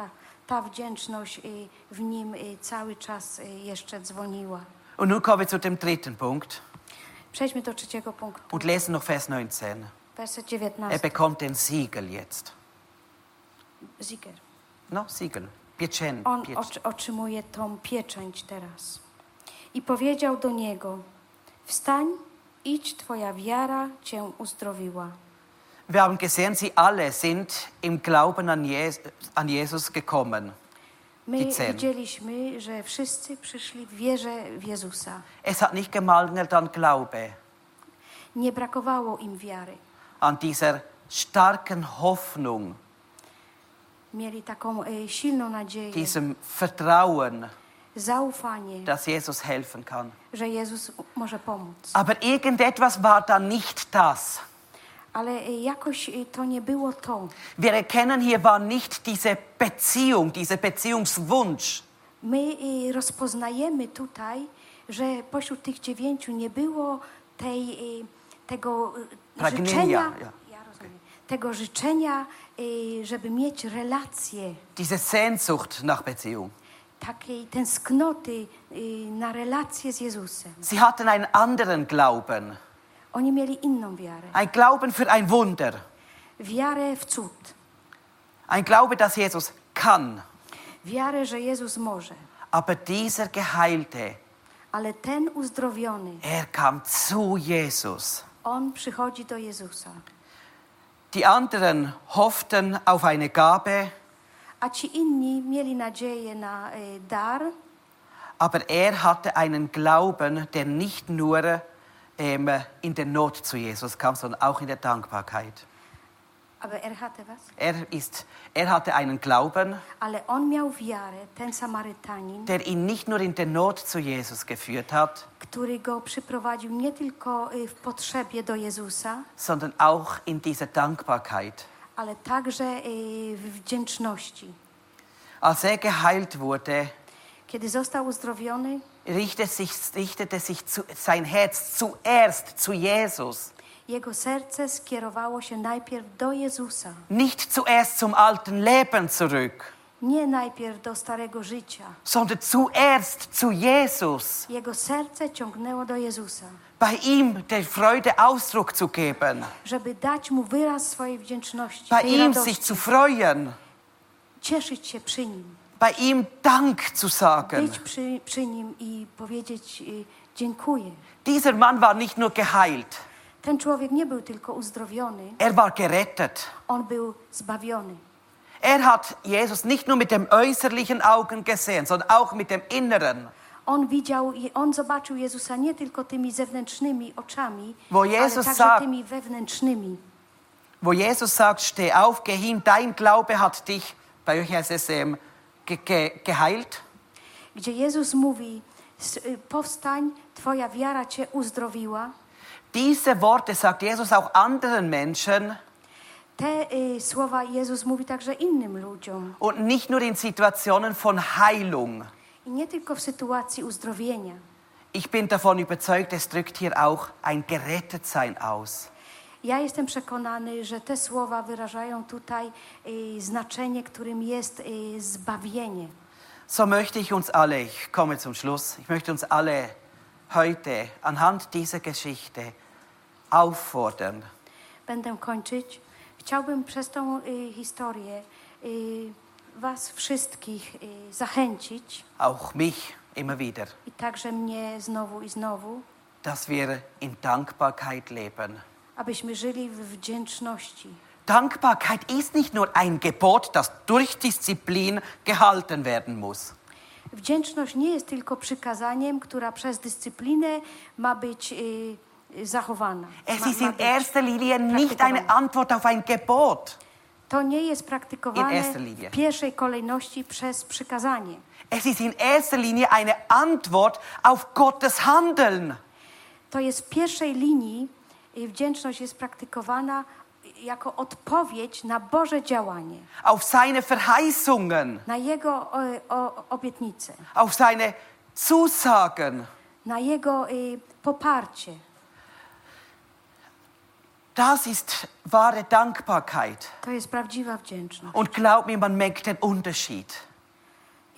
ta wdzięczność w nim cały czas jeszcze dzwoniła. Und nun kommen wir zu dem dritten Punkt Przejdźmy do trzeciego punktu. und lesen noch Vers 19. Werset Er 19. bekommt den Siegel jetzt. Ziger. No, Siegel. Pieczęć. On otrzymuje tą pieczęć teraz. I powiedział do niego: wstań, idź, twoja wiara cię uzdrowiła. Wir haben gesehen, sie alle sind im Glauben an Jesus gekommen. My Die zehn. widzieliśmy, że wszyscy przyszli w wierze w Jezusa. Es hat nicht gemangelt an Glaube, Nie brakowało im wiary. an dieser starken Hoffnung, Mieli taką silną nadzieję, diesem Vertrauen, zaufanie, dass Jesus helfen kann. że Jezus może pomóc. Aber irgendetwas war da nicht das. Ale jakoś to nie było to. Wir erkennen, hier war nicht diese Beziehung, dieser Beziehungswunsch. My rozpoznajemy tutaj, że pośród tych 9 nie było tego Pragnienia, życzenia, ja. ja rozumiem, tego życzenia, żeby mieć relacje, Diese Sehnsucht nach Beziehung. takiej tęsknoty na relacje z Jezusem. Sie hatten einen anderen Glauben. Oni mieli inną wiarę. Ein Glauben für ein Wunder. Wiarę w cud. Ein Glaube, dass Jesus kann. Wiarę, że Jezus może. Aber dieser Geheilte, Ale ten uzdrowiony, er kam zu Jesus. on przychodzi do Jezusa. Die anderen hofften auf eine Gabe, A ci inni mieli nadzieję na dar, aber er hatte einen Glauben, der nicht nur in der Not zu Jesus kam, sondern auch in der Dankbarkeit. aber hatte was? Er hatte einen Glauben, Ale on miał wiarę, ten Samarytanin, der ihn nicht nur in der Not zu Jesus geführt hat, który go przyprowadził nie tylko w potrzebie do Jezusa, sondern auch in dieser Dankbarkeit. ale także w wdzięczności. Als er geheilt wurde, Kiedy został uzdrowiony, richtete sich sein Herz zuerst zu Jesus. jego serce skierowało się najpierw do Jezusa. Nicht zuerst zum alten Leben zurück, Nie najpierw do starego życia. sondern zuerst zu Jesus. Jego serce ciągnęło do Jezusa, Bei ihm der Freude Ausdruck zu geben. żeby dać mu wyraz swojej wdzięczności, Bei tej ihm radości, sich zu freuen. cieszyć się przy nim, Bei ihm Dank zu sagen. być przy nim i powiedzieć dziękuję. Dieser Mann war nicht nur geheilt, Ten człowiek nie był tylko uzdrowiony, er war gerettet. on był zbawiony. Er hat Jesus nicht nur mit dem äußerlichen Augen gesehen, sondern auch mit dem inneren. On zobaczył Jezusa nie tylko tymi zewnętrznymi oczami, Wo ale Jesus także sagt- tymi wewnętrznymi. Wo Jesus sagt, steh auf, geh hin, dein Glaube hat dich, bei euch heißt es, geheilt. Gdzie Jezus mówi, powstań, twoja wiara cię uzdrowiła. Diese Worte sagt Jesus auch anderen Menschen Te słowa Jezus mówi także innym ludziom. und nicht nur in Situationen von Heilung. I nie tylko w sytuacji uzdrowienia. Ich bin davon überzeugt, es drückt hier auch ein Gerettetsein aus. Ja jestem przekonany, że te słowa wyrażają tutaj znaczenie, którym jest zbawienie. So möchte ich uns alle, ich komme zum Schluss, ich möchte uns alle heute anhand dieser Geschichte auffordern, Będę kończyć. Chciałbym przez tą historię was wszystkich zachęcić auch mich immer wieder, i także mnie znowu i znowu, dass wir in Dankbarkeit leben. abyśmy żyli w wdzięczności. Dankbarkeit ist nicht nur ein Gebot, das durch Disziplin gehalten werden muss. Wdzięczność nie jest tylko przykazaniem, która przez dyscyplinę ma być zachowana. Es Ma ist in być erster Linie nicht praktykowana. eine Antwort auf ein Gebot. To nie jest In praktykowane erster Linie. w pierwszej kolejności przez przykazanie. Es ist in erster Linie eine Antwort auf Gottes Handeln. To jest w pierwszej linii wdzięczność jest praktykowana jako odpowiedź na Boże działanie, Auf seine Verheißungen, na Jego obietnice, auf seine Zusagen. na Jego poparcie. Das ist wahre Dankbarkeit. To jest prawdziwa wdzięczność. Und glaub mir, man merkt den Unterschied.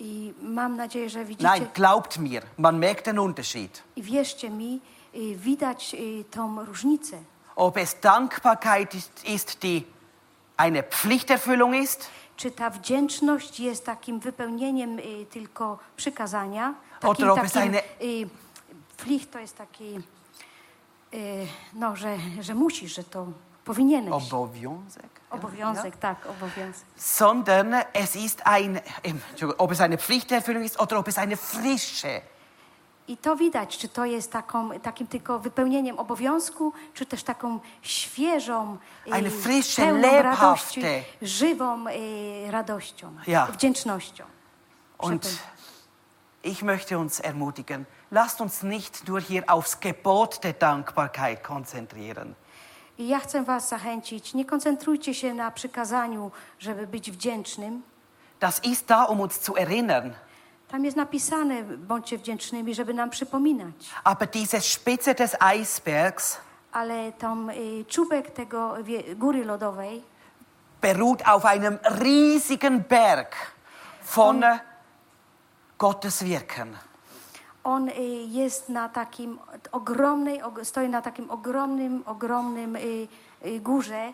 I mam nadzieję, że widzicie Nein, glaubt mir, man merkt den Unterschied. i wierzcie mi, widać tą różnicę. Ob es Dankbarkeit ist, die eine Pflichterfüllung ist, Czy ta wdzięczność jest takim wypełnieniem tylko przykazania? Oder ob es eine- Pflicht to jest taki, no, że musisz, że to powinieneś. Obowiązek. Obowiązek, tak, obowiązek. Sondern es ist ob es eine Pflichterfüllung ist oder ob es eine Frische. I to widać, czy to jest takim tylko wypełnieniem obowiązku, czy też taką świeżą, Eine frische, pełną radości, lebhafte. żywą radością, Ja. wdzięcznością. Und ich möchte uns ermutigen, lasst uns nicht nur hier aufs Gebot der Dankbarkeit konzentrieren. I ja chcę was zachęcić, nie koncentrujcie się na przykazaniu, żeby być wdzięcznym. Das ist da, um uns zu erinnern. Tam jest napisane, bądźcie wdzięcznymi, żeby nam przypominać. Aber diese Spitze des Eisbergs Ale czubek tego góry lodowej beruht auf einem riesigen Berg von Gottes Wirken. on jest na takim stoi na takim ogromnym górze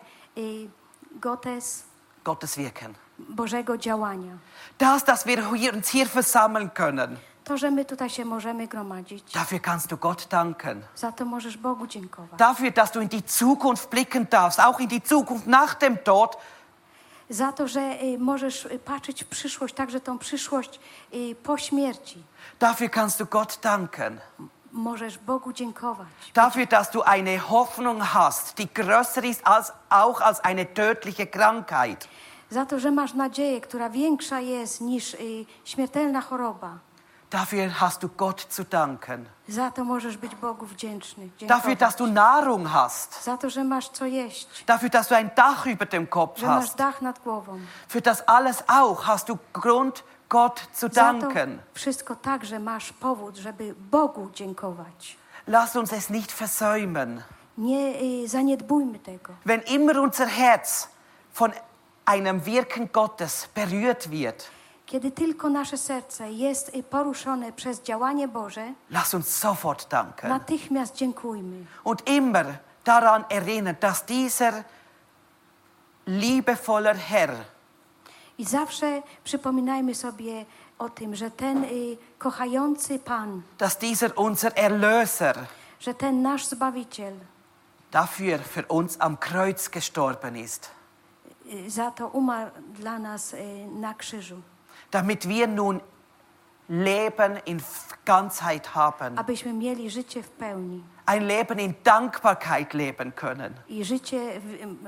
Gottes Wirken. Bożego działania. Dass wir uns hier versammeln können, To, że my tutaj się możemy gromadzić, dafür kannst du Gott danken. za to możesz Bogu dziękować. Dafür, dass du in die Zukunft blicken darfst, auch in die Zukunft nach dem Tod. Za to, że możesz patrzeć w przyszłość, także tą przyszłość po śmierci. Dafür kannst du Gott danken. Możesz Bogu dziękować. Dafür, dass du eine Hoffnung hast, die größer ist auch als eine tödliche Krankheit. Za to, że masz nadzieję, która większa jest niż śmiertelna choroba. Dafür hast du Gott zu danken. Za to możesz być Bogu wdzięczny. Dafür, dass du Nahrung hast. Za to, że masz co jeść. Dafür, dass du ein Dach über dem Kopf Że masz hast. dach nad głową. Für das alles auch hast du Grund, Gott zu Za to danken. wszystko także masz powód, żeby Bogu dziękować. Lass uns es nicht versäumen. Nie zaniedbujmy tego. Wenn immer unser Herz von einem Wirken Gottes berührt wird, Kiedy tylko nasze serce jest poruszone przez działanie Boże, lass uns sofort danken. natychmiast dziękujmy. Und immer daran erinnern, dass dieser liebevoller Herr I zawsze przypominajmy sobie o tym, że ten kochający Pan, dass dieser unser Erlöser że ten nasz Zbawiciel dafür für uns am Kreuz gestorben ist, za to umarł dla nas na krzyżu. damit wir nun Leben in Ganzheit haben, Abyśmy mieli życie w pełni. ein Leben in Dankbarkeit leben können. I życie,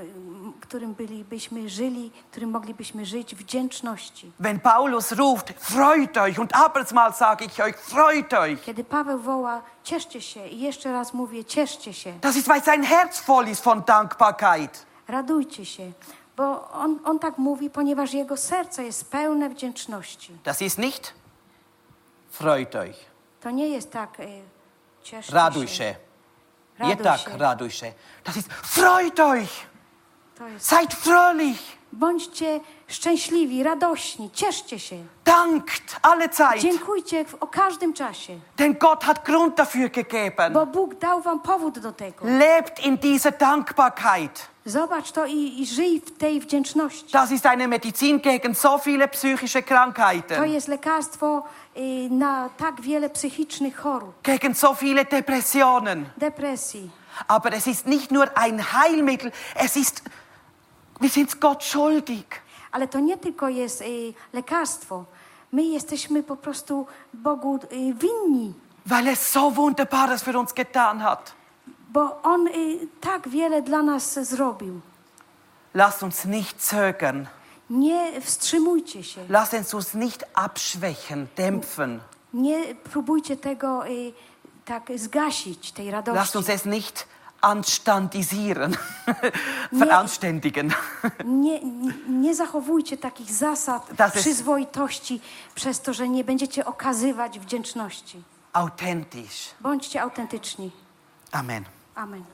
którym moglibyśmy żyć w wdzięczności. Wenn Paulus ruft, freut euch, und abermals sage ich euch, freut euch. Kiedy Paweł woła, cieszcie się, i jeszcze raz mówię, cieszcie się, Das ist, weil sein Herz voll ist von Dankbarkeit. radujcie się. Bo on tak mówi, ponieważ jego serce jest pełne wdzięczności. Das ist nicht, freut euch, To nie jest tak, cieszcie raduj się. się. Raduj Nie tak, się. raduj się. Das ist, freut euch, To jest, seid fröhlich, bądźcie szczęśliwi, radośni, cieszcie się. dankt alle Zeit, Dziękujcie o każdym czasie, denn Gott hat Grund dafür gegeben. bo Bóg dał wam powód do tego. Lebt in dieser Dankbarkeit. Zobacz to i żyj w tej wdzięczności. Das ist eine Medizin gegen so viele psychische To Krankheiten, jest lekarstwo na tak wiele psychicznych chorób, gegen so viele Depressionen. depresji. Aber es ist nicht nur ein Heilmittel, wir sind Gott schuldig. Ale to nie tylko jest lekarstwo. My jesteśmy po prostu Bogu winni, Weil er so Wunderbares für uns getan hat. bo On tak wiele dla nas zrobił. Lasst uns nicht zögern. Nie wstrzymujcie się. Lasst uns nicht abschwächen, dämpfen. Nie próbujcie tego tak zgasić, tej Lasst radości. uns es nicht anstandisieren, veranständigen. Nie zachowujcie takich zasad Das ist- przyzwoitości przez to, że nie będziecie okazywać wdzięczności. Authentisch. Bądźcie autentyczni. Amen. Amen.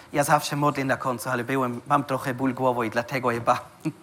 Ja zawsze modlę na końcu, ale mam trochę ból głowy i dlatego chyba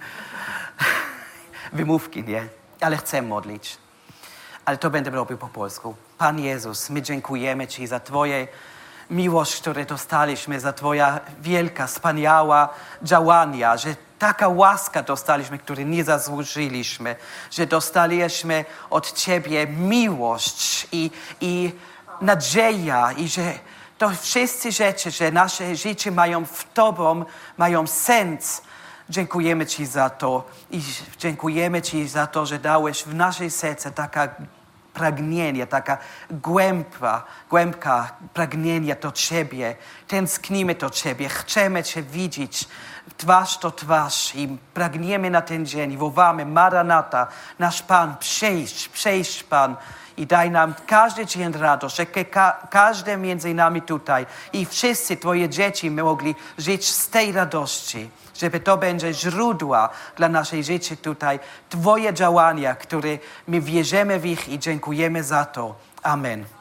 wymówki, nie? Ale chcę modlić. Ale to będę robił po polsku. Pan Jezus, my dziękujemy Ci za Twoje miłość, którą dostaliśmy, za Twoja wielka, wspaniała działania, że taka łaska dostaliśmy, której nie zasłużyliśmy, że dostaliśmy od Ciebie miłość i nadzieja i że to wszystkie rzeczy, że nasze życie mają w Tobą, mają sens. Dziękujemy Ci za to i dziękujemy Ci za to, że dałeś w nasze serce taka pragnienie, taka głębka pragnienie do Ciebie. Tęsknimy do Ciebie, chcemy Cię widzieć twarz do twarz i pragniemy na ten dzień. Wołamy Maranata, nasz Pan, przyjdź Pan i daj nam każdy dzień radość, że każdy między nami tutaj i wszyscy Twoje dzieci mogli żyć z tej radości, żeby to będzie źródła dla naszej życia tutaj. Twoje działania, które my wierzymy w ich i dziękujemy za to. Amen.